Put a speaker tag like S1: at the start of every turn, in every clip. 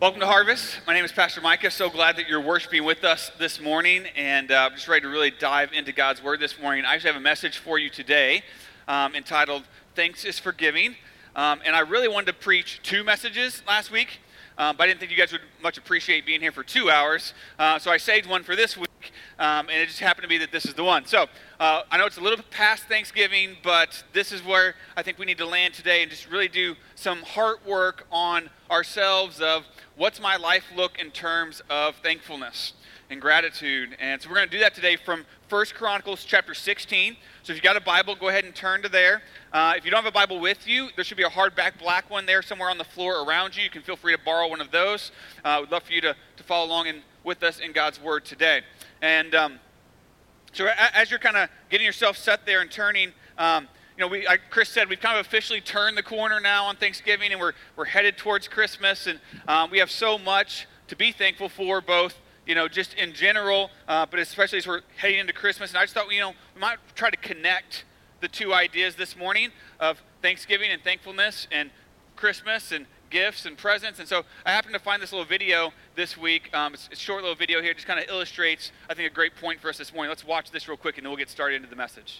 S1: Welcome to Harvest. My name is Pastor Micah. So glad that you're worshiping with us this morning, and I'm just ready to really dive into God's Word this morning. I actually have a message for you today entitled, Thanks is Forgiving. And I really wanted to preach two messages last week, but I didn't think you guys would much appreciate being here for 2 hours. So I saved one for this week, and it just happened to be that this is the one. So I know it's a little bit past Thanksgiving, but this is where I think we need to land today and just really do some heart work on ourselves of what's my life look in terms of thankfulness and gratitude. And so we're going to do that today from 1 Chronicles chapter 16. So if you've got a Bible, go ahead and turn to there. If you don't have a Bible with you, there should be a hardback black one there somewhere on the floor around you. You can feel free to borrow one of those. We'd love for you to follow along with us in God's Word today. And so as you're kind of getting yourself set there and turning, like Chris said, we've kind of officially turned the corner now on Thanksgiving, and we're headed towards Christmas, and we have so much to be thankful for, both just in general, but especially as we're heading into Christmas. And I just thought, we might try to connect the two ideas this morning of Thanksgiving and thankfulness and Christmas and gifts and presents. And so I happened to find this little video this week. It's a short little video here, just kind of illustrates, I think, a great point for us this morning. Let's watch this real quick, and then we'll get started into the message.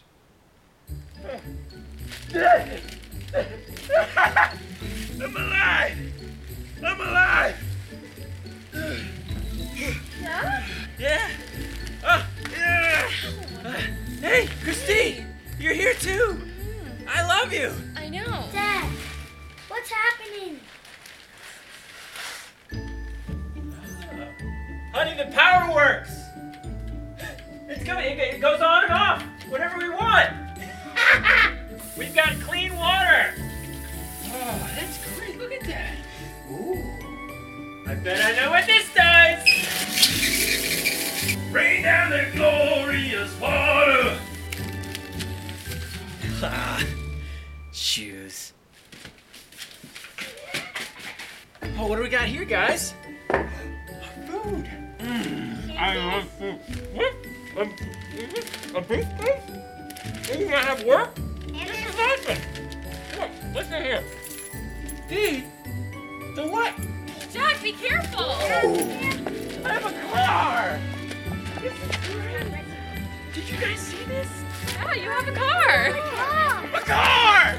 S2: I'm alive! I'm alive!
S3: Yeah?
S2: Yeah! Yeah! Hey, Christine! You're here too! I love you!
S3: I know.
S4: Dad, what's happening?
S2: Honey, the power works! It's coming, it goes on and off whenever we want! We've got clean water! Oh, that's great, look at that! Ooh. I bet I know what this does! Rain down the glorious water! Shoes. Oh, what do we got here, guys? Food. I love food. What? A beef cake? Are you gonna have work? This is awesome. Look, listen here. Dee, the what?
S3: Jack, be careful.
S2: I have a car. This is great. Did you guys see this?
S3: Yeah, you have a car.
S2: A car!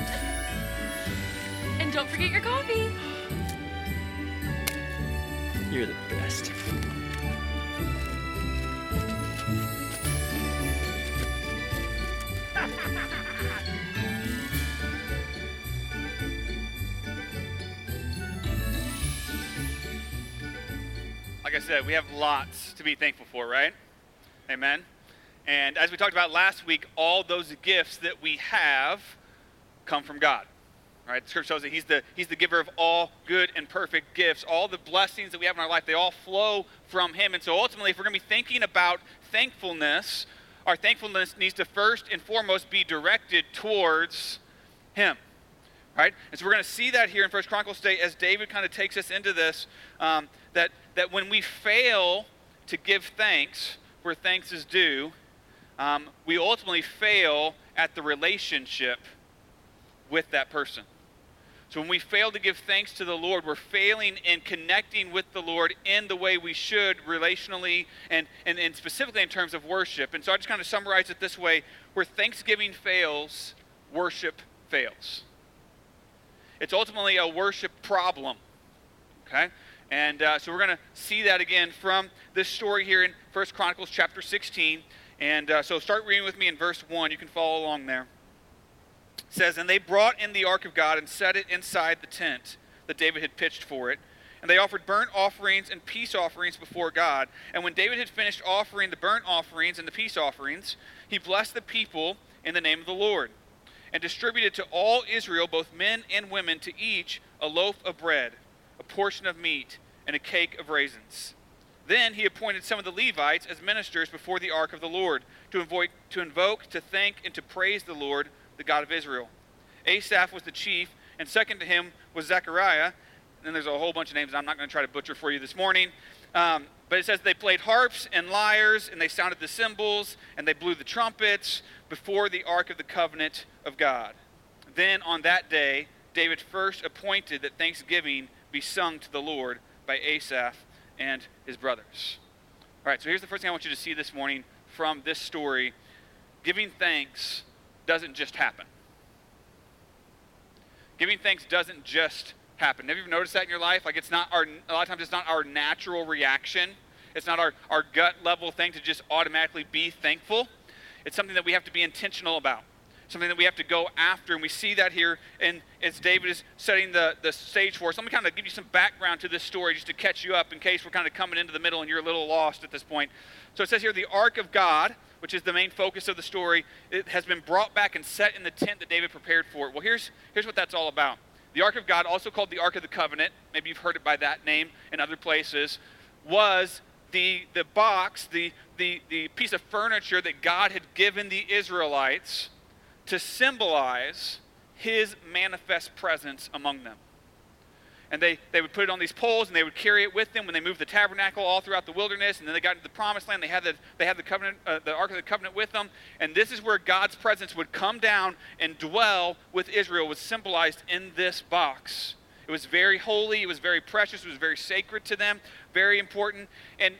S3: And don't forget your coffee.
S2: You're the best.
S1: Like I said, we have lots to be thankful for, right? Amen. And as we talked about last week, all those gifts that we have come from God. Right? The scripture shows that He's the giver of all good and perfect gifts. All the blessings that we have in our life, they all flow from Him. And so ultimately, if we're going to be thinking about thankfulness, our thankfulness needs to first and foremost be directed towards Him. Right? And so we're going to see that here in 1 Chronicles today as David kind of takes us into this, that when we fail to give thanks where thanks is due, we ultimately fail at the relationship with that person. So when we fail to give thanks to the Lord, we're failing in connecting with the Lord in the way we should relationally and specifically in terms of worship. And so I just kind of summarize it this way: where thanksgiving fails, worship fails. It's ultimately a worship problem, okay? And so we're going to see that again from this story here in 1 Chronicles chapter 16. And so start reading with me in verse 1. You can follow along there. It says, "And they brought in the ark of God and set it inside the tent that David had pitched for it. And they offered burnt offerings and peace offerings before God. And when David had finished offering the burnt offerings and the peace offerings, he blessed the people in the name of the Lord, and distributed to all Israel, both men and women, to each a loaf of bread, a portion of meat, and a cake of raisins. Then he appointed some of the Levites as ministers before the ark of the Lord, to invoke, to thank, and to praise the Lord, the God of Israel. Asaph was the chief, and second to him was Zechariah." And then there's a whole bunch of names I'm not going to try to butcher for you this morning. But it says they played harps and lyres, and they sounded the cymbals, and they blew the trumpets before the ark of the covenant of God. Then on that day, David first appointed that thanksgiving be sung to the Lord by Asaph and his brothers. All right, so here's the first thing I want you to see this morning from this story. Giving thanks doesn't just happen. Giving thanks doesn't just happen. Have you ever noticed that in your life? Like a lot of times it's not our natural reaction. It's not our gut level thing to just automatically be thankful. It's something that we have to be intentional about. Something that we have to go after, and we see that here and as David is setting the stage for us. Let me kind of give you some background to this story just to catch you up in case we're kind of coming into the middle and you're a little lost at this point. So it says here, the Ark of God, which is the main focus of the story, it has been brought back and set in the tent that David prepared for it. Well, here's what that's all about. The Ark of God, also called the Ark of the Covenant, maybe you've heard it by that name in other places, was the box, the piece of furniture that God had given the Israelites to symbolize his manifest presence among them. And they would put it on these poles, and they would carry it with them when they moved the tabernacle all throughout the wilderness, and then they got into the promised land. They had the covenant, the Ark of the Covenant with them, and this is where God's presence would come down and dwell with Israel. It was symbolized in this box. It was very holy, it was very precious, it was very sacred to them, very important. And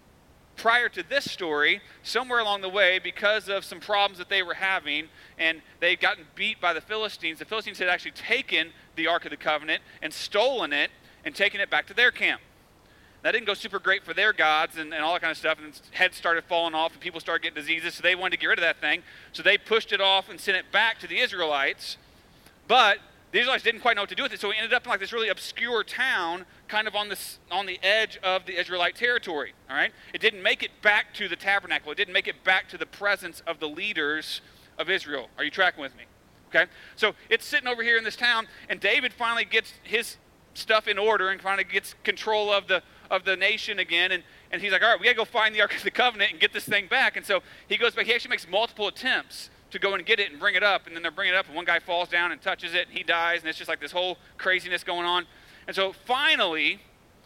S1: prior to this story, somewhere along the way, because of some problems that they were having, and they'd gotten beat by the Philistines had actually taken the Ark of the Covenant and stolen it and taken it back to their camp. That didn't go super great for their gods and all that kind of stuff, and heads started falling off and people started getting diseases, so they wanted to get rid of that thing. So they pushed it off and sent it back to the Israelites, but the Israelites didn't quite know what to do with it, so it ended up in like this really obscure town kind of on the edge of the Israelite territory, all right? It didn't make it back to the tabernacle. It didn't make it back to the presence of the leaders of Israel. Are you tracking with me? Okay? So it's sitting over here in this town, and David finally gets his stuff in order and finally gets control of the nation again, and he's like, all right, we got to go find the Ark of the Covenant and get this thing back. And so he goes back. He actually makes multiple attempts to go and get it and bring it up, and then they're bringing it up, and one guy falls down and touches it, and he dies, and it's just like this whole craziness going on. And so finally,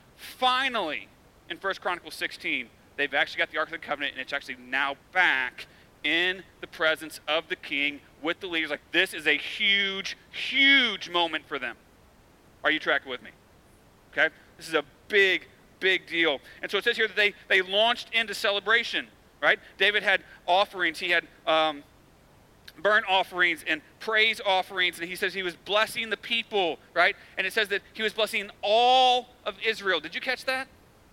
S1: in 1 Chronicles 16, they've actually got the Ark of the Covenant, and it's actually now back in the presence of the king with the leaders. Like, this is a huge, huge moment for them. Are you tracking with me? Okay? This is a big, big deal. And so it says here that they launched into celebration, right? David had offerings. He had burnt offerings and praise offerings, and he says he was blessing the people, right? And it says that he was blessing all of Israel. Did you catch that?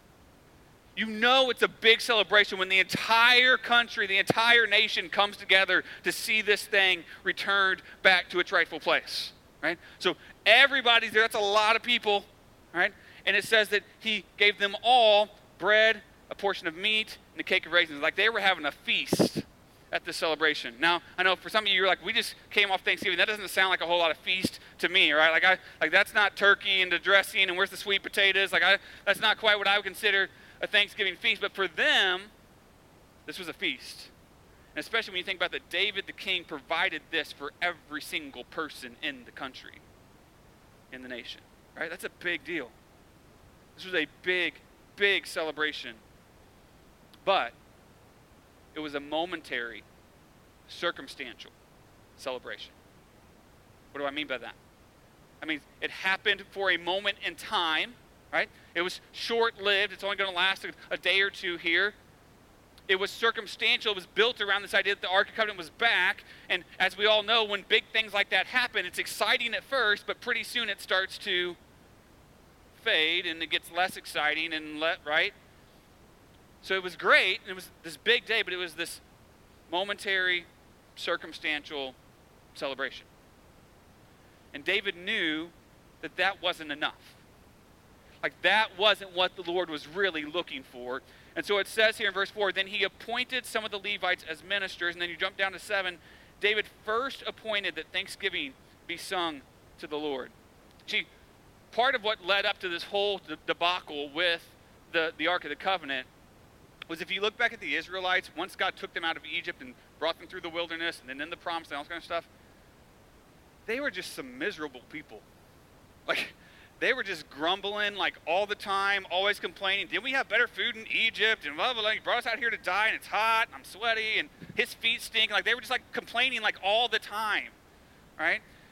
S1: You know it's a big celebration when the entire country, the entire nation comes together to see this thing returned back to its rightful place, right? So everybody's there. That's a lot of people, right? And it says that he gave them all bread, a portion of meat, and a cake of raisins. Like they were having a feast at this celebration. Now, I know for some of you, you're like, we just came off Thanksgiving. That doesn't sound like a whole lot of feast to me, right? Like that's not turkey and the dressing and where's the sweet potatoes. That's not quite what I would consider a Thanksgiving feast. But for them, this was a feast. And especially when you think about that David the king provided this for every single person in the country, in the nation, right? That's a big deal. This was a big, big celebration. But it was a momentary, circumstantial celebration. What do I mean by that? I mean, it happened for a moment in time, right? It was short-lived. It's only going to last a day or two here. It was circumstantial. It was built around this idea that the Ark of the Covenant was back. And as we all know, when big things like that happen, it's exciting at first, but pretty soon it starts to fade and it gets less exciting right? So it was great, and it was this big day, but it was this momentary, circumstantial celebration. And David knew that that wasn't enough. Like that wasn't what the Lord was really looking for. And so it says here in verse 4, then he appointed some of the Levites as ministers, and then you jump down to 7, David first appointed that thanksgiving be sung to the Lord. See, part of what led up to this whole debacle with the Ark of the Covenant was if you look back at the Israelites, once God took them out of Egypt and brought them through the wilderness and then in the promised land, all this kind of stuff, they were just some miserable people. Like, they were just grumbling like all the time, always complaining. Didn't we have better food in Egypt? And blah, blah, blah. He brought us out here to die, and it's hot, and I'm sweaty, and his feet stink. Like, they were just like complaining like all the time, right?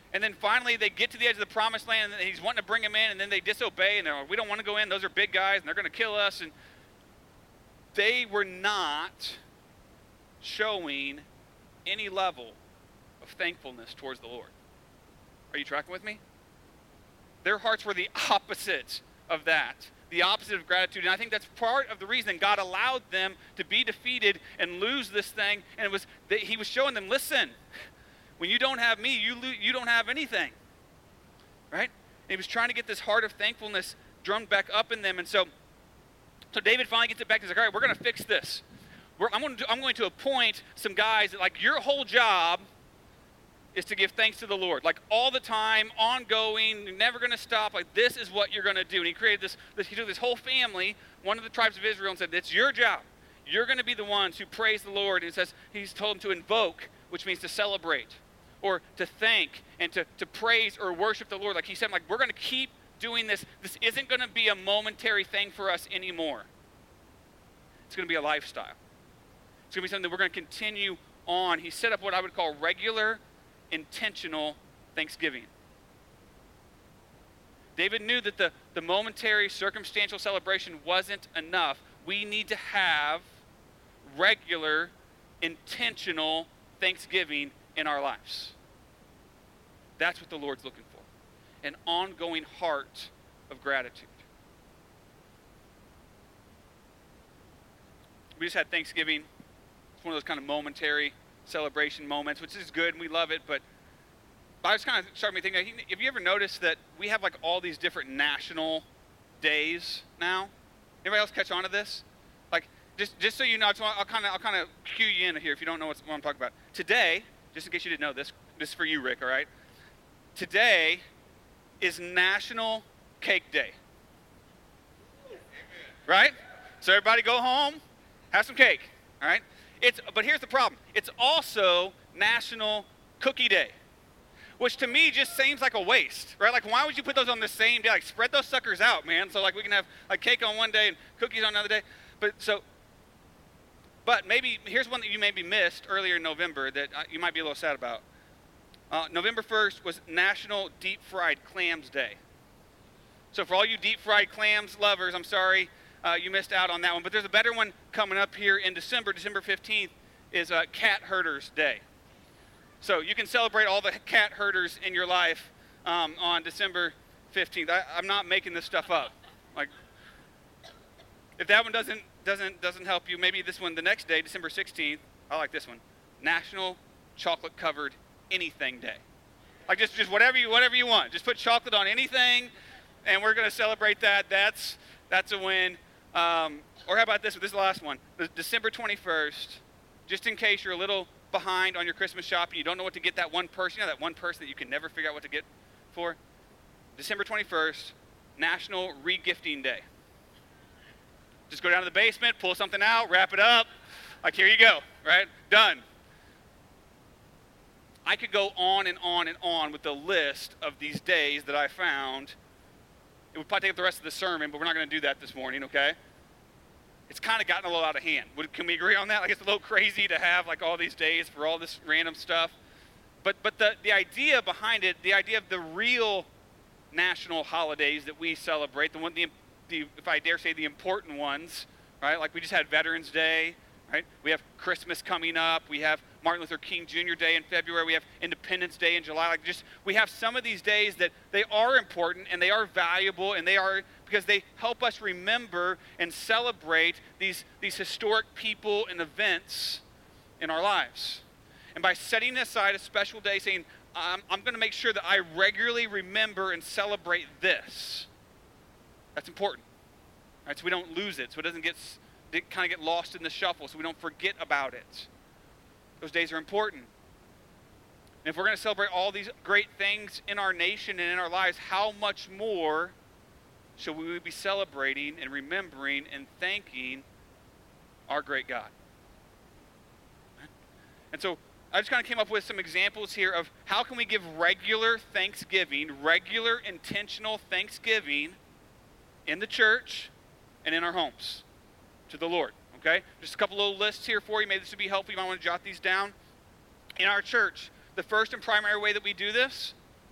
S1: And then finally they get to the edge of the promised land, and he's wanting to bring them in, and then they disobey, and they're like, we don't want to go in. Those are big guys, and they're going to kill us. And they were not showing any level of thankfulness towards the Lord. Are you tracking with me? Their hearts were the opposite of that, the opposite of gratitude. And I think that's part of the reason God allowed them to be defeated and lose this thing. And it was that he was showing them, listen, when you don't have me, you don't have anything, right? And he was trying to get this heart of thankfulness drummed back up in them. And so David finally gets it back. He's like, all right, we're going to fix this. I'm going to appoint some guys that, like, your whole job is to give thanks to the Lord, like all the time, ongoing, you're never going to stop. Like, this is what you're going to do. And he created he took this whole family, one of the tribes of Israel, and said, it's your job. You're going to be the ones who praise the Lord. And it says he's told them to invoke, which means to celebrate or to thank and to praise or worship the Lord. Like he said, like, we're going to keep doing this. This isn't going to be a momentary thing for us anymore. It's going to be a lifestyle. It's going to be something that we're going to continue on. He set up what I would call regular, intentional thanksgiving. David knew that the momentary circumstantial celebration wasn't enough. We need to have regular, intentional thanksgiving in our lives. That's what the Lord's looking for. An ongoing heart of gratitude. We just had Thanksgiving. It's one of those kind of momentary celebration moments, which is good and we love it, but I was kind of starting to think, have you ever noticed that we have like all these different national days now? Anybody else catch on to this? Like, just so you know, I'll kind of cue you in here if you don't know what I'm talking about. Today, just in case you didn't know this is for you, Rick, all right? Today is National Cake Day. Right? So everybody go home, have some cake, all right? But here's the problem. It's also National Cookie Day, which to me just seems like a waste, right? Like, why would you put those on the same day? Like, spread those suckers out, man. So, like, we can have like cake on one day and cookies on another day. But maybe, here's one that you maybe missed earlier in November that you might be a little sad about. November 1st was National Deep Fried Clams Day. So for all you deep fried clams lovers, I'm sorry you missed out on that one. But there's a better one coming up here in December. December 15th is Cat Herders Day. So you can celebrate all the cat herders in your life on December 15th. I'm not making this stuff up. Like, if that one doesn't help you, maybe this one the next day, December 16th. I like this one. National Chocolate Covered Anything Day. Like, just whatever you want. Just put chocolate on anything, and we're going to celebrate that. That's a win. Or how about this? This is the last one. December 21st. Just in case you're a little behind on your Christmas shopping, you don't know what to get that one person. You know that one person that you can never figure out what to get for? December 21st, National Regifting Day. Just go down to the basement, pull something out, wrap it up. Like, here you go, right? Done. I could go on and on and on with the list of these days that I found. It would probably take up the rest of the sermon, but we're not going to do that this morning, okay? It's kind of gotten a little out of hand. Can we agree on that? Like, it's a little crazy to have like all these days for all this random stuff. But the idea behind it, the idea of the real national holidays that we celebrate, if I dare say the important ones, right? Like, we just had Veterans Day, right? We have Christmas coming up. We have Martin Luther King Jr. Day in February. We have Independence Day in July. We have some of these days that they are important and they are valuable, and they are because they help us remember and celebrate these historic people and events in our lives. And by setting aside a special day, saying, I'm going to make sure that I regularly remember and celebrate this. That's important, right? So we don't lose it, so it doesn't kind of get lost in the shuffle, so we don't forget about it. Those days are important. And if we're going to celebrate all these great things in our nation and in our lives, how much more should we be celebrating and remembering and thanking our great God? And so I just kind of came up with some examples here of how can we give regular thanksgiving, regular intentional thanksgiving in the church and in our homes to the Lord, okay? Just a couple little lists here for you. Maybe this would be helpful. You might want to jot these down. In our church, the first and primary way that we do this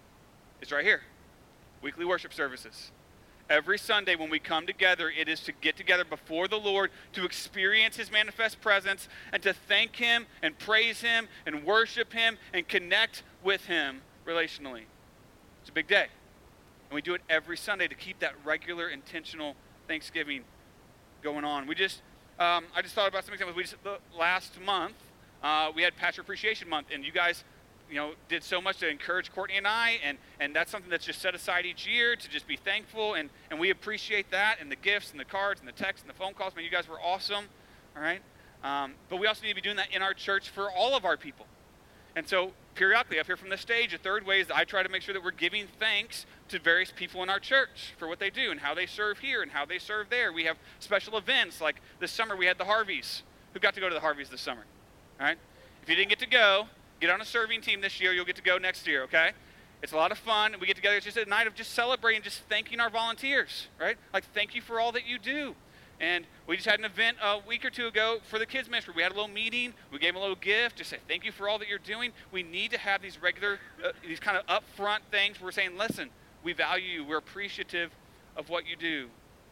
S1: is right here. Weekly worship services. Every Sunday when we come together, it is to get together before the Lord, to experience his manifest presence, and to thank him and praise him and worship him and connect with him relationally. It's a big day. And we do it every Sunday to keep that regular, intentional Thanksgiving going on. I just thought about some examples. Last month, we had Pastor Appreciation Month, and you guys did so much to encourage Courtney and I, and that's something that's just set aside each year to just be thankful, and we appreciate that, and the gifts, and the cards, and the texts, and the phone calls. Man, you guys were awesome, all right? But we also need to be doing that in our church for all of our people. And so periodically up here from the stage, a third way is I try to make sure that we're giving thanks to various people in our church for what they do and how they serve here and how they serve there. We have special events, like this summer we had the Harveys. Who got to go to the Harveys this summer? All right? If you didn't get to go, get on a serving team this year. You'll get to go next year, okay? It's a lot of fun. We get together. It's just a night of just celebrating, just thanking our volunteers, right? Like, thank you for all that you do. And we just had an event a week or two ago for the kids ministry. We had a little meeting. We gave them a little gift. Just say thank you for all that you're doing. We need to have these regular, these kind of upfront things where we're saying, listen, we value you. We're appreciative of what you do.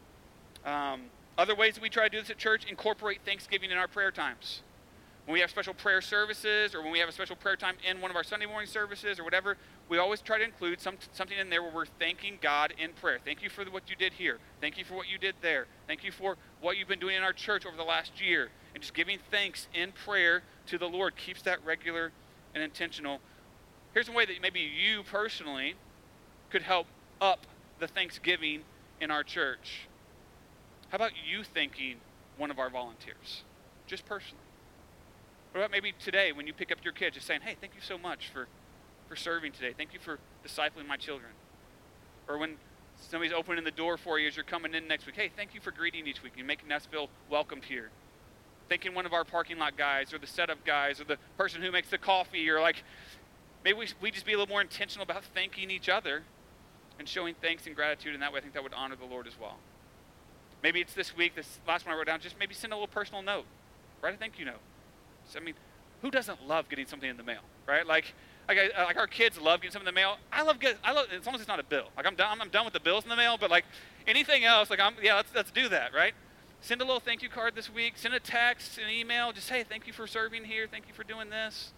S1: Other ways that we try to do this at church, incorporate Thanksgiving in our prayer times. When we have special prayer services or when we have a special prayer time in one of our Sunday morning services or whatever, we always try to include something in there where we're thanking God in prayer. Thank you for what you did here. Thank you for what you did there. Thank you for what you've been doing in our church over the last year. And just giving thanks in prayer to the Lord keeps that regular and intentional. Here's a way that maybe you personally could help up the Thanksgiving in our church. How about you thanking one of our volunteers, just personally? What about maybe today when you pick up your kids, just saying, hey, thank you so much for serving today. Thank you for discipling my children. Or when somebody's opening the door for you as you're coming in next week, hey, thank you for greeting each week and making us feel welcomed here. Thanking one of our parking lot guys or the setup guys or the person who makes the coffee, or like maybe we just be a little more intentional about thanking each other and showing thanks and gratitude in that way. I think that would honor the Lord as well. Maybe it's this week, this last one I wrote down, just maybe send a little personal note. Write a thank you note. I mean, who doesn't love getting something in the mail, right? Like our kids love getting something in the mail. I love as long as it's not a bill. Like I'm done with the bills in the mail, but like anything else, like let's do that, right? Send a little thank you card this week. Send a text, an email. Just hey, thank you for serving here. Thank you for doing this.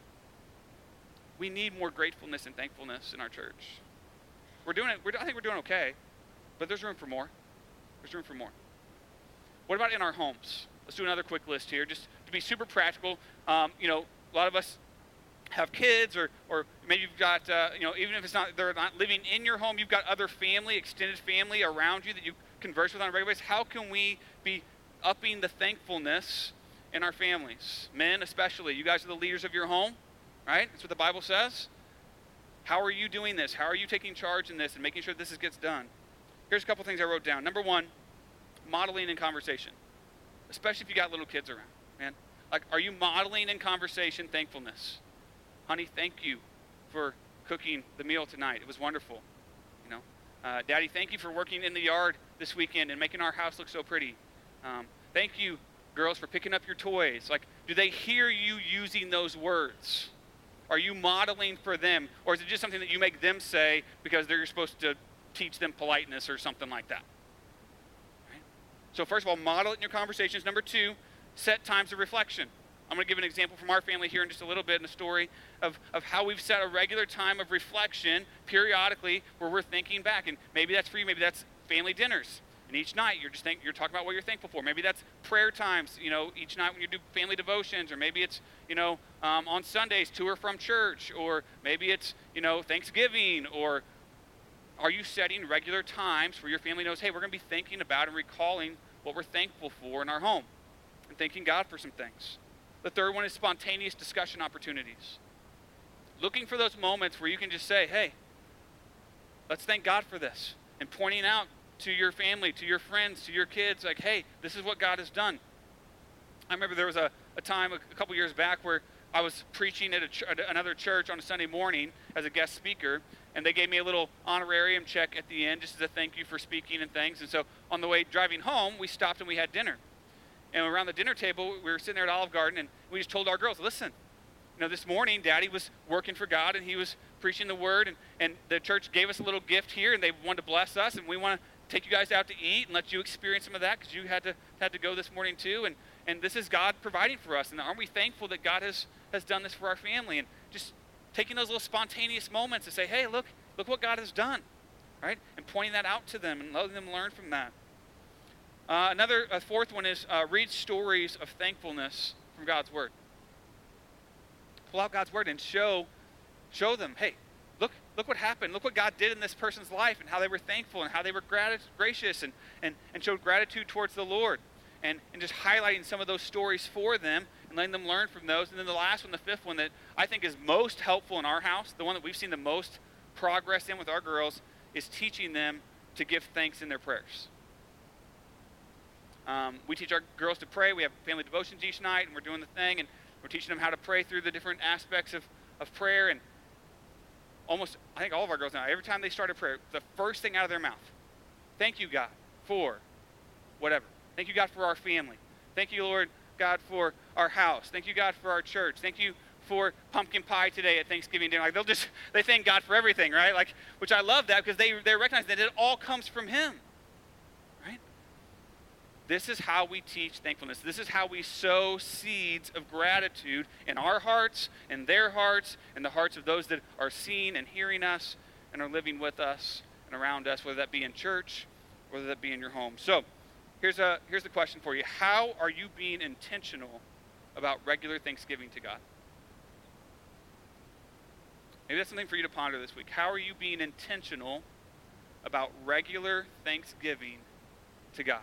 S1: We need more gratefulness and thankfulness in our church. We're doing it. I think we're doing okay, but there's room for more. There's room for more. What about in our homes? Let's do another quick list here, just to be super practical. A lot of us have kids, or maybe you've got, even if they're not living in your home, you've got other family, extended family around you that you converse with on a regular basis. How can we be upping the thankfulness in our families? Men especially, you guys are the leaders of your home, right? That's what the Bible says. How are you doing this? How are you taking charge in this and making sure this gets done? Here's a couple things I wrote down. Number one, modeling in conversation. Especially if you got little kids around, man. Like, are you modeling in conversation thankfulness? Honey, thank you for cooking the meal tonight. It was wonderful. Daddy, thank you for working in the yard this weekend and making our house look so pretty. Thank you, girls, for picking up your toys. Like, do they hear you using those words? Are you modeling for them? Or is it just something that you make them say because you're supposed to teach them politeness or something like that? So first of all, model it in your conversations. Number two, set times of reflection. I'm going to give an example from our family here in just a little bit in a story of how we've set a regular time of reflection periodically where we're thinking back. And maybe that's for you. Maybe that's family dinners. And each night you're talking about what you're thankful for. Maybe that's prayer times, each night when you do family devotions. Or maybe it's, on Sundays to or from church. Or maybe it's, Thanksgiving. Or are you setting regular times where your family knows, hey, we're going to be thinking about and recalling what we're thankful for in our home and thanking God for some things? The third one is spontaneous discussion opportunities. Looking for those moments where you can just say, hey, let's thank God for this. And pointing out to your family, to your friends, to your kids, like, hey, this is what God has done. I remember there was a time a couple years back where I was preaching at another church on a Sunday morning as a guest speaker, and they gave me a little honorarium check at the end just as a thank you for speaking and things. And so on the way driving home, we stopped and we had dinner. And around the dinner table, we were sitting there at Olive Garden, and we just told our girls, listen, this morning Daddy was working for God, and he was preaching the word, and the church gave us a little gift here, and they wanted to bless us, and we want to take you guys out to eat and let you experience some of that because you had to go this morning too, and this is God providing for us, and aren't we thankful that God has done this for our family, and just taking those little spontaneous moments to say, hey, look what God has done, right, and pointing that out to them and letting them learn from that. A fourth one is read stories of thankfulness from God's word. Pull out God's word and show them, hey, look what happened. Look what God did in this person's life and how they were thankful and how they were gracious and showed gratitude towards the Lord. And just highlighting some of those stories for them and letting them learn from those. And then the last one, the fifth one that I think is most helpful in our house, the one that we've seen the most progress in with our girls, is teaching them to give thanks in their prayers. We teach our girls to pray. We have family devotions each night, and we're doing the thing, and we're teaching them how to pray through the different aspects of prayer. And I think all of our girls now, every time they start a prayer, the first thing out of their mouth, thank you, God, for whatever. Thank you, God, for our family. Thank you, Lord God, for our house. Thank you, God, for our church. Thank you for pumpkin pie today at Thanksgiving dinner. Like they thank God for everything, right? Like, which I love that because they recognize that it all comes from Him, right? This is how we teach thankfulness. This is how we sow seeds of gratitude in our hearts, in their hearts, in the hearts of those that are seeing and hearing us and are living with us and around us, whether that be in church, whether that be in your home. So here's the question for you. How are you being intentional about regular thanksgiving to God? Maybe that's something for you to ponder this week. How are you being intentional about regular thanksgiving to God?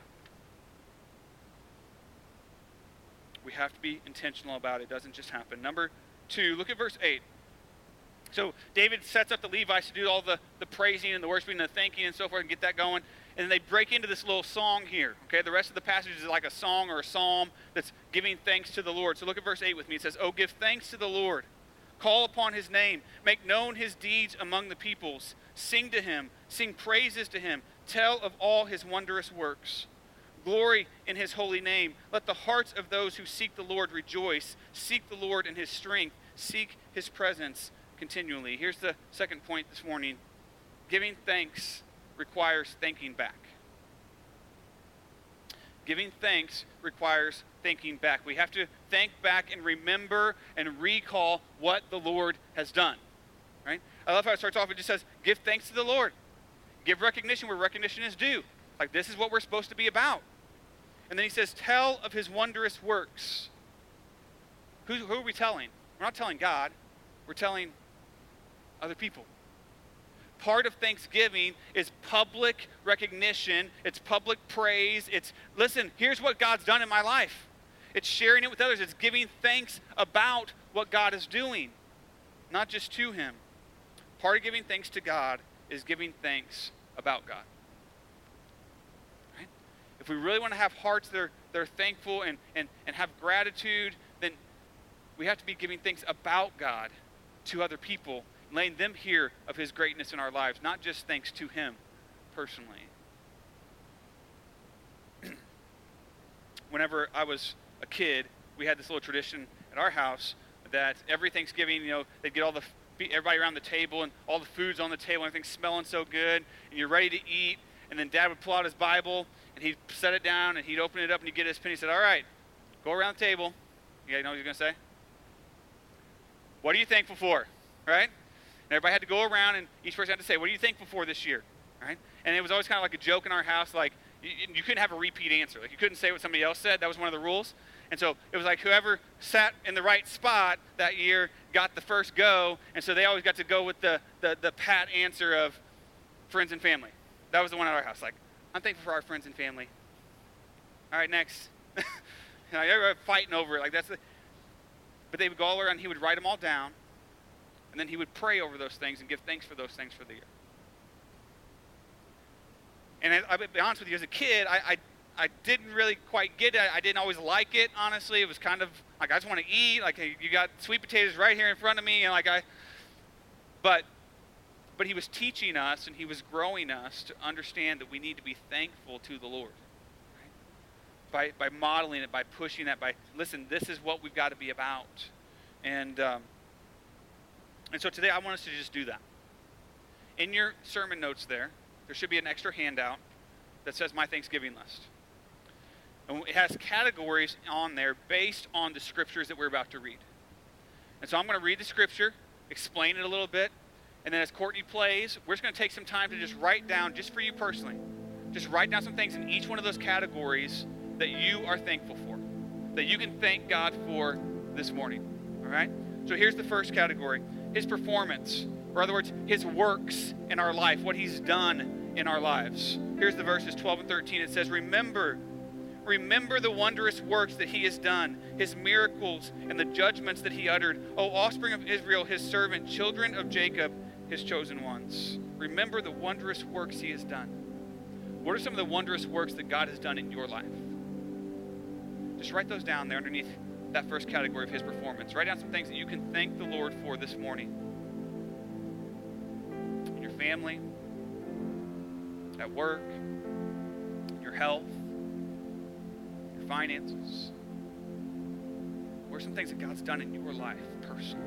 S1: We have to be intentional about it. It doesn't just happen. Number 2, look at verse 8. So David sets up the Levites to do all the praising and the worshiping and the thanking and so forth and get that going. And then they break into this little song here. Okay, the rest of the passage is like a song or a psalm that's giving thanks to the Lord. So look at verse 8 with me. It says, "Oh, give thanks to the Lord. Call upon His name. Make known His deeds among the peoples. Sing to Him. Sing praises to Him. Tell of all His wondrous works. Glory in His holy name. Let the hearts of those who seek the Lord rejoice. Seek the Lord in His strength. Seek His presence continually." Here's the second point this morning. Giving thanks requires thanking back. Giving thanks requires thanking back. We have to thank back and remember and recall what the Lord has done. Right? I love how it starts off. It just says, give thanks to the Lord. Give recognition where recognition is due. Like, this is what we're supposed to be about. And then he says, tell of His wondrous works. Who are we telling? We're not telling God. We're telling other people. Part of Thanksgiving is public recognition. It's public praise. It's, listen, here's what God's done in my life. It's sharing it with others. It's giving thanks about what God is doing, not just to Him. Part of giving thanks to God is giving thanks about God. Right? If we really want to have hearts that are thankful and have gratitude, then we have to be giving thanks about God to other people, letting them hear of His greatness in our lives, not just thanks to Him personally. Whenever I was a kid, we had this little tradition at our house that every Thanksgiving, they'd get everybody around the table and all the food's on the table, everything's smelling so good, and you're ready to eat, and then Dad would pull out his Bible, and he'd set it down, and he'd open it up, and he'd get his pen. He said, all right, go around the table. You guys know what he's going to say? What are you thankful for? Right? And everybody had to go around, and each person had to say, what are you thankful for this year? Right? And it was always kind of like a joke in our house, like, you couldn't have a repeat answer. Like, you couldn't say what somebody else said. That was one of the rules. And so it was like whoever sat in the right spot that year got the first go. And so they always got to go with the pat answer of friends and family. That was the one at our house. Like, I'm thankful for our friends and family. All right, next. Everybody fighting over it. Like, but they would go all around. He would write them all down. And then he would pray over those things and give thanks for those things for the year. And I'll be honest with you, as a kid, I didn't really quite get it. I didn't always like it, honestly. It was kind of like, I just want to eat. Like, you got sweet potatoes right here in front of me. And but he was teaching us and he was growing us to understand that we need to be thankful to the Lord. Right? By modeling it, by pushing that, listen, this is what we've got to be about. And And so today I want us to just do that. In your sermon notes there should be an extra handout that says My Thanksgiving List. And it has categories on there based on the scriptures that we're about to read. And so I'm going to read the scripture, explain it a little bit, and then as Courtney plays, we're just going to take some time to just write down, just for you personally, just write down some things in each one of those categories that you are thankful for, that you can thank God for this morning. All right? So here's the first category, His performance, or in other words, His works in our life, what He's done in our lives. Here's the verses 12 and 13. It says, Remember the wondrous works that He has done, His miracles and the judgments that He uttered. O offspring of Israel, His servant, children of Jacob, His chosen ones. Remember the wondrous works He has done. What are some of the wondrous works that God has done in your life? Just write those down there underneath that first category of His performance. Write down some things that you can thank the Lord for this morning. In your family, at work, your health, your finances. What are some things that God's done in your life personally?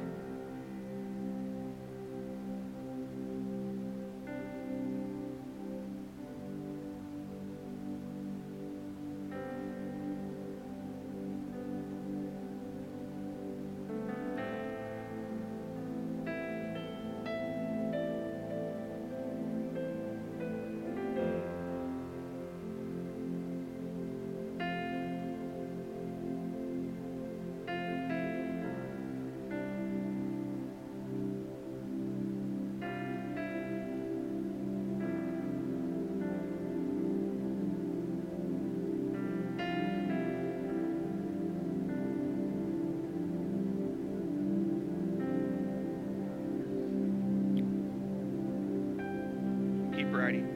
S1: Writing.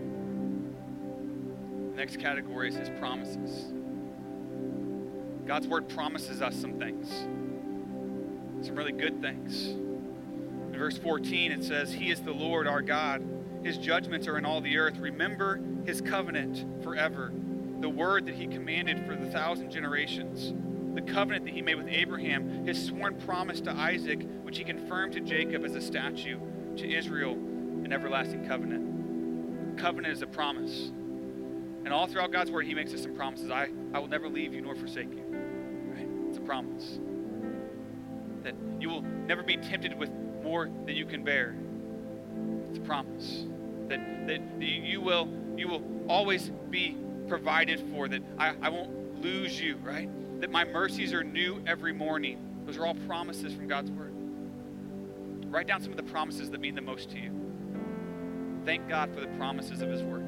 S1: The next category is His promises. God's word promises us some things, some really good things. In verse 14 it says, He is the Lord our God. His judgments are in all the earth. Remember His covenant forever, the word that He commanded for 1,000 generations, the covenant that He made with Abraham, His sworn promise to Isaac, which He confirmed to Jacob as a statute, to Israel an everlasting covenant. Covenant is a promise. And all throughout God's word, He makes us some promises. I will never leave you nor forsake you. Right? It's a promise. That you will never be tempted with more than you can bear. It's a promise. That you will always be provided for. That I won't lose you, right? That my mercies are new every morning. Those are all promises from God's word. Write down some of the promises that mean the most to you. Thank God for the promises of His word.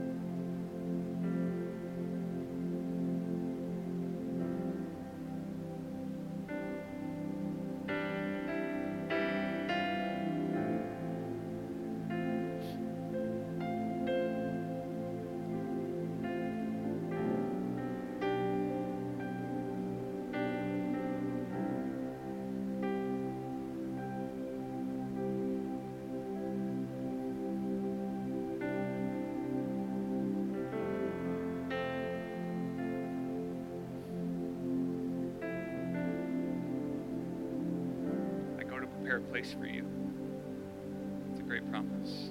S1: A place for you. It's a great promise.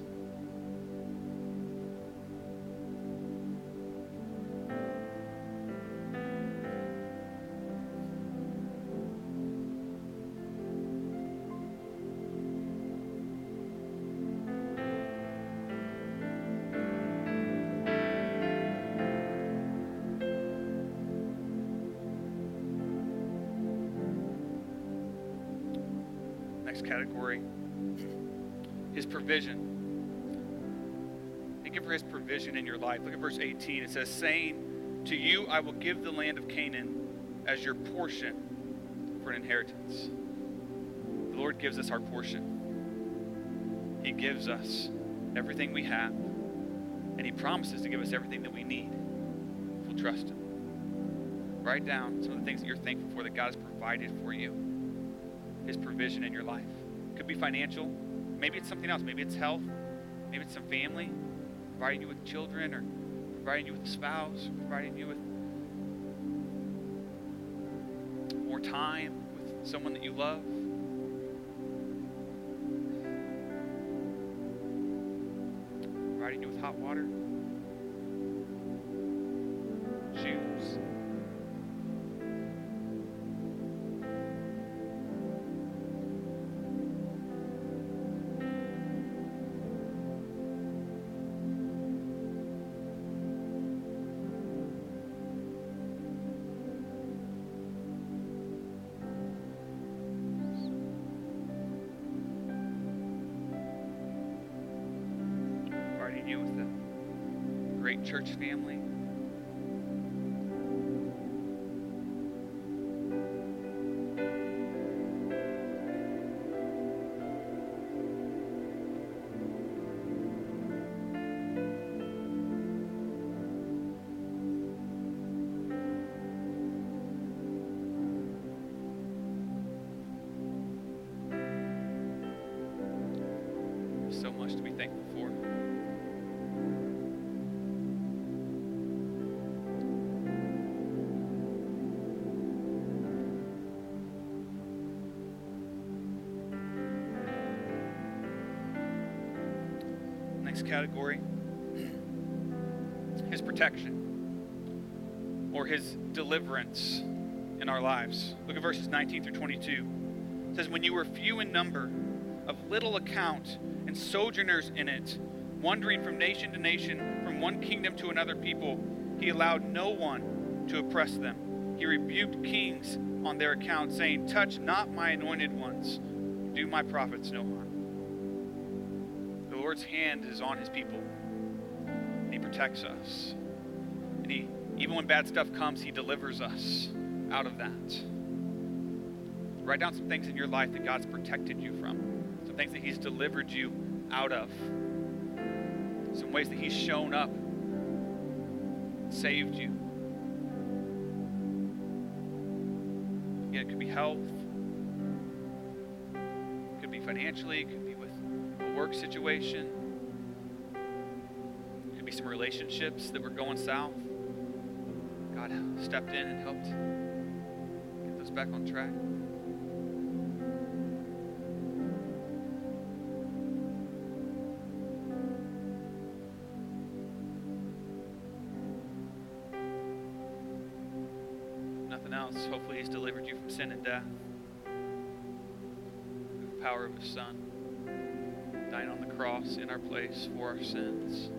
S1: Next category, His provision. Thank Him for His provision in your life. Look at verse 18. It says, saying, To you I will give the land of Canaan as your portion for an inheritance. The Lord gives us our portion. He gives us everything we have, and He promises to give us everything that we need if we'll trust Him. Write down some of the things that you're thankful for that God has provided for you. His provision in your life. It could be financial. Maybe it's something else. Maybe it's health. Maybe it's some family, providing you with children, or providing you with a spouse, providing you with more time with someone that you love. providing you with hot water, shoes. Providing you with a great church family. So much to be thankful for. Next category, his protection or his deliverance in our lives. Look at verses 19 through 22. It says, when you were few in number, of little account, and sojourners in it, wandering from nation to nation, from one kingdom to another people, he allowed no one to oppress them. He rebuked kings on their account, saying, touch not my anointed ones, do my prophets no harm. The Lord's hand is on his people, and he protects us. And even when bad stuff comes, he delivers us out of that. Write down some things in your life that God's protected you from. Some things that he's delivered you out of. Some ways that he's shown up, saved you. Again, it could be health. It could be financially. It could be with a work situation. It could be some relationships that were going south. God stepped in and helped get those back on track. Nothing else. Hopefully he's delivered you from sin and death. Through the power of his Son, dying on the cross in our place for our sins.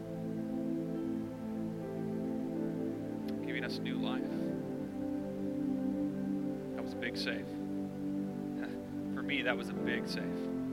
S1: Giving us new life. That was a big save. For me, that was a big save.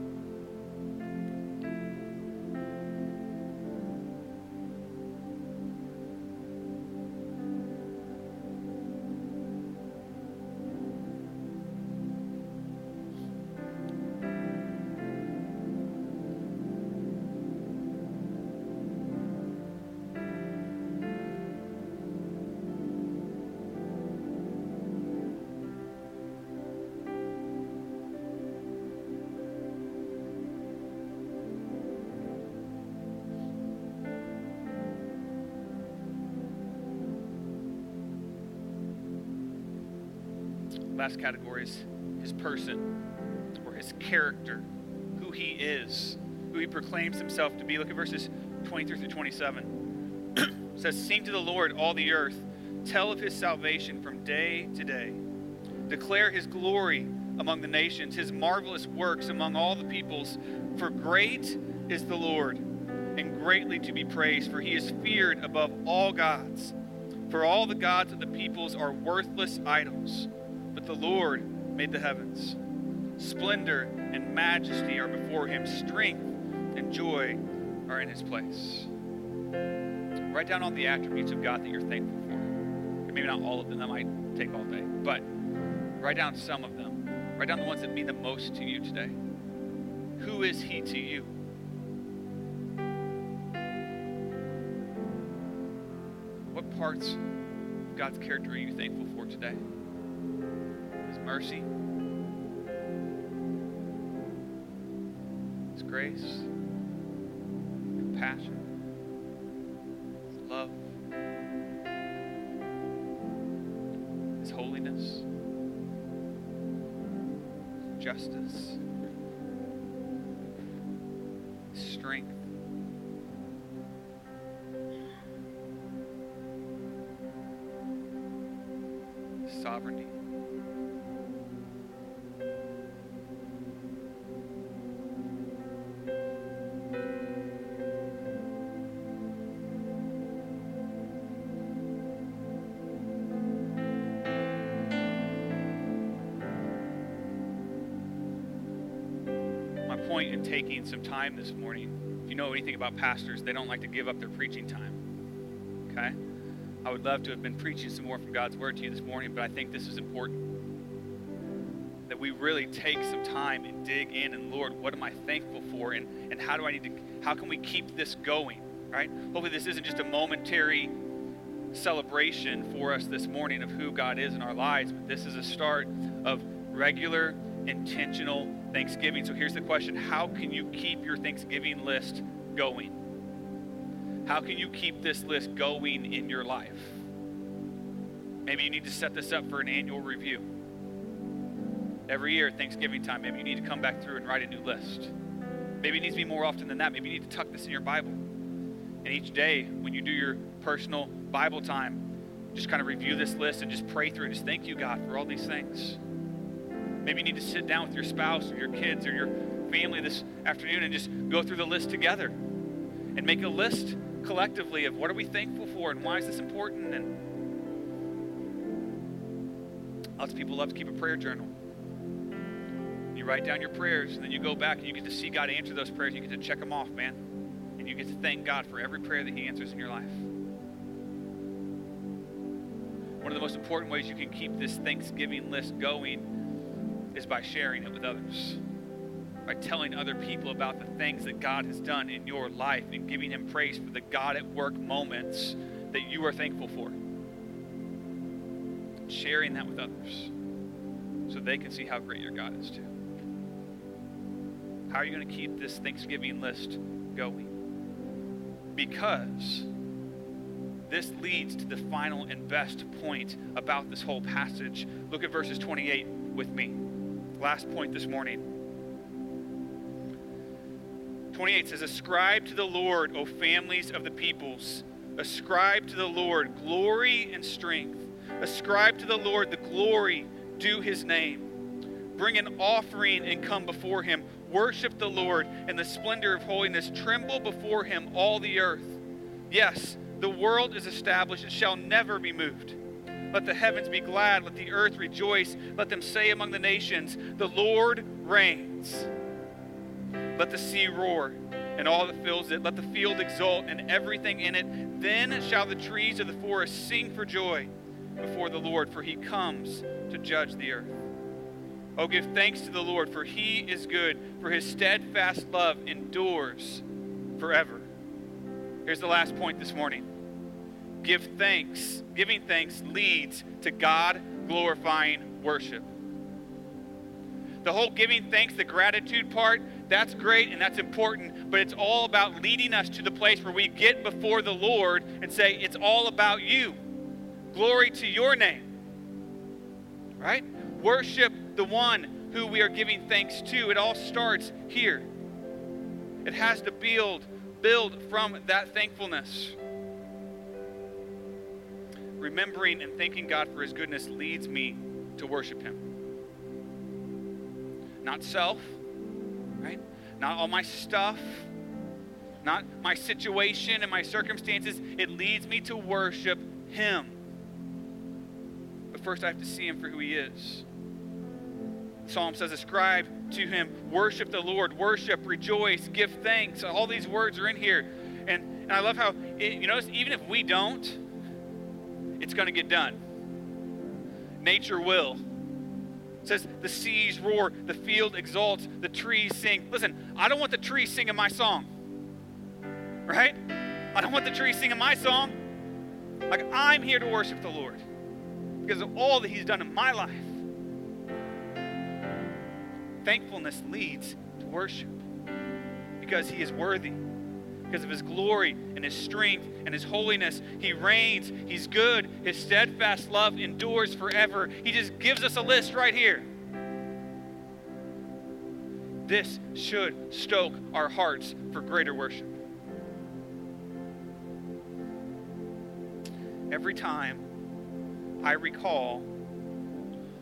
S1: Last category is his person or his character, who he is, who he proclaims himself to be. Look at verses 23 through 27. It says, sing to the Lord, all the earth. Tell of his salvation from day to day. Declare his glory among the nations, his marvelous works among all the peoples. For great is the Lord, and greatly to be praised, for he is feared above all gods. For all the gods of the peoples are worthless idols. But the Lord made the heavens. Splendor and majesty are before him. Strength and joy are in his place. Write down all the attributes of God that you're thankful for. Maybe not all of them. That might take all day. But write down some of them. Write down the ones that mean the most to you today. Who is he to you? What parts of God's character are you thankful for today? His mercy, his grace, compassion, his love, his holiness, his justice, his strength, sovereignty. My point in taking some time this morning, if you know anything about pastors, they don't like to give up their preaching time. Okay? I would love to have been preaching some more from God's word to you this morning, but I think this is important. That we really take some time and dig in, and Lord, what am I thankful for, and how can we keep this going, right? Hopefully this isn't just a momentary celebration for us this morning of who God is in our lives, but this is a start of regular, intentional Thanksgiving. So here's the question: how can you keep your Thanksgiving list going? How can you keep this list going in your life? Maybe you need to set this up for an annual review. Every year at Thanksgiving time, maybe you need to come back through and write a new list. Maybe it needs to be more often than that. Maybe you need to tuck this in your Bible. And each day, when you do your personal Bible time, just kind of review this list and just pray through it. Just thank you, God, for all these things. Maybe you need to sit down with your spouse or your kids or your family this afternoon and just go through the list together and make a list collectively of what are we thankful for and why is this important. And lots of people love to keep a prayer journal. You write down your prayers, and then you go back and you get to see God answer those prayers. You get to check them off, man. And you get to thank God for every prayer that he answers in your life. One of the most important ways you can keep this Thanksgiving list going is by sharing it with others. By telling other people about the things that God has done in your life and giving him praise for the God at work moments that you are thankful for. Sharing that with others so they can see how great your God is too. How are you going to keep this Thanksgiving list going? Because this leads to the final and best point about this whole passage. Look at verses 28 with me. Last point this morning. 28 says, "Ascribe to the Lord, O families of the peoples. Ascribe to the Lord glory and strength. Ascribe to the Lord the glory due his name. Bring an offering and come before him. Worship the Lord in the splendor of holiness. Tremble before him, all the earth. Yes, the world is established. It shall never be moved. Let the heavens be glad. Let the earth rejoice. Let them say among the nations, the Lord reigns. Let the sea roar and all that fills it. Let the field exult and everything in it. Then shall the trees of the forest sing for joy before the Lord, for he comes to judge the earth. Oh, give thanks to the Lord, for he is good, for his steadfast love endures forever." Here's the last point this morning. Give thanks. Giving thanks leads to God-glorifying worship. The whole giving thanks, the gratitude part, that's great and that's important, but it's all about leading us to the place where we get before the Lord and say, it's all about you. Glory to your name. Right? Worship the one who we are giving thanks to. It all starts here. It has to build from that thankfulness. Remembering and thanking God for his goodness leads me to worship him. Not self, right? Not all my stuff, not my situation and my circumstances. It leads me to worship him. But first I have to see him for who he is. Psalm says, ascribe to him, worship the Lord, worship, rejoice, give thanks. All these words are in here. And I love how, you notice, even if we don't, it's going to get done. Nature will. It says the seas roar, the field exalts, the trees sing. Listen, I don't want the trees singing my song. Right? I don't want the trees singing my song. Like, I'm here to worship the Lord because of all that he's done in my life. Thankfulness leads to worship because he is worthy. Because of his glory and his strength and his holiness. He reigns. He's good. His steadfast love endures forever. He just gives us a list right here. This should stoke our hearts for greater worship. Every time I recall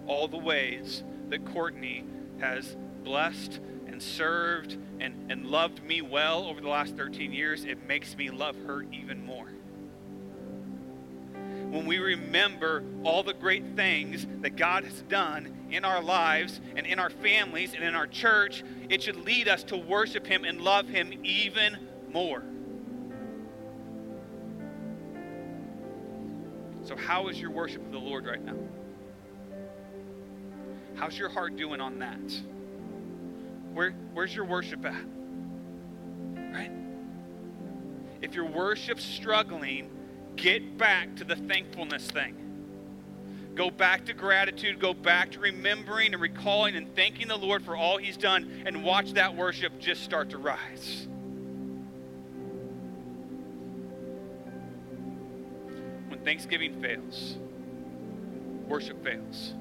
S1: all the ways that Courtney has blessed and served and loved me well over the last 13 years, it makes me love her even more. When we remember all the great things that God has done in our lives and in our families and in our church, it should lead us to worship him and love him even more. So how is your worship of the Lord right now? How's your heart doing on that? Where's your worship at? Right? If your worship's struggling, get back to the thankfulness thing. Go back to gratitude. Go back to remembering and recalling and thanking the Lord for all he's done, and watch that worship just start to rise. When Thanksgiving fails, worship fails.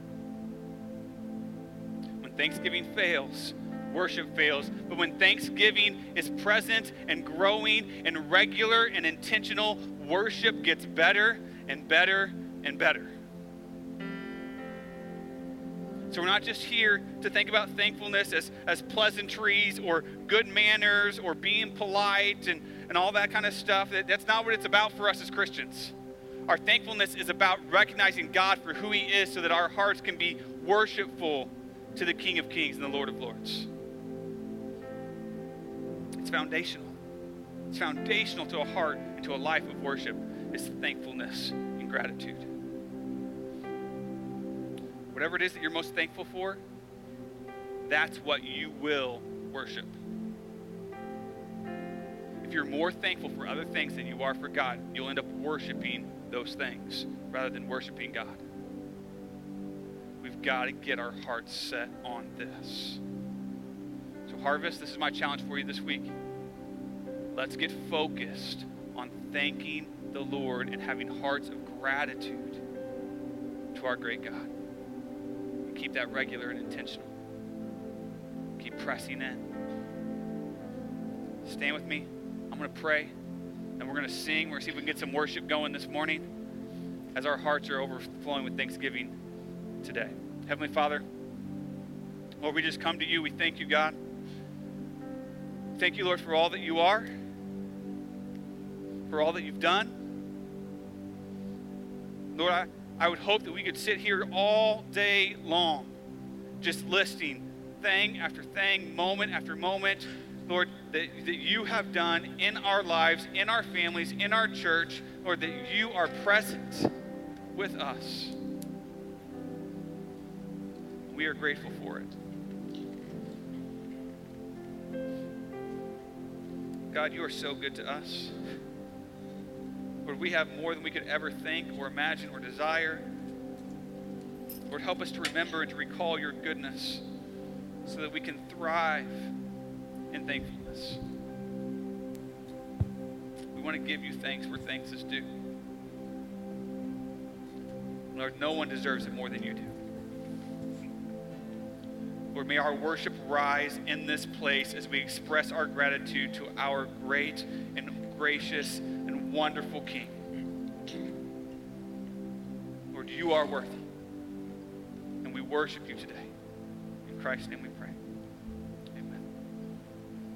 S1: When Thanksgiving fails, worship fails. But when Thanksgiving is present and growing and regular and intentional, worship gets better and better and better. So we're not just here to think about thankfulness as pleasantries or good manners or being polite and all that kind of stuff. That's not what it's about for us as Christians. Our thankfulness is about recognizing God for who he is, so that our hearts can be worshipful to the King of Kings and the Lord of Lords. It's foundational. It's foundational to a heart and to a life of worship is thankfulness and gratitude. Whatever it is that you're most thankful for, that's what you will worship. If you're more thankful for other things than you are for God, you'll end up worshiping those things rather than worshiping God. We've got to get our hearts set on this. So Harvest, this is my challenge for you this week. Let's get focused on thanking the Lord and having hearts of gratitude to our great God. And keep that regular and intentional. Keep pressing in. Stand with me. I'm going to pray, and we're going to sing. We're going to see if we can get some worship going this morning as our hearts are overflowing with thanksgiving today. Heavenly Father, Lord, we just come to you. We thank you, God. Thank you, Lord, for all that you are, for all that you've done. Lord, I would hope that we could sit here all day long just listing thing after thing, moment after moment, Lord, that you have done in our lives, in our families, in our church, Lord, that you are present with us. We are grateful for it. God, you are so good to us. Lord, we have more than we could ever think or imagine or desire. Lord, help us to remember and to recall your goodness so that we can thrive in thankfulness. We want to give you thanks where thanks is due. Lord, no one deserves it more than you do. Lord, may our worship rise in this place as we express our gratitude to our great and gracious and wonderful King. Lord, you are worthy, and we worship you today. In Christ's name we pray.